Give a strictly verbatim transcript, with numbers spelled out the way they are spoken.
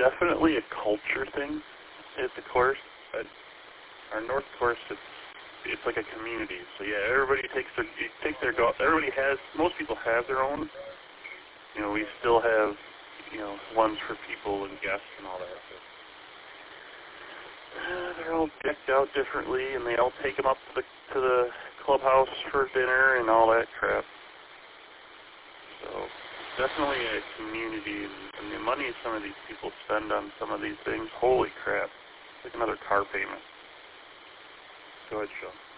definitely a culture thing at the course. At our North course, it's it's like a community. So yeah, everybody takes their you take their golf. Everybody has. Most people have their own. You know, we still have you know ones for people and guests and all that. But, uh, they're all decked out differently, and they all take them up to the to the clubhouse for dinner and all that crap. So definitely a community, and, and the money some of these people spend on some of these things, holy crap, it's like another car payment. Go ahead, Sean.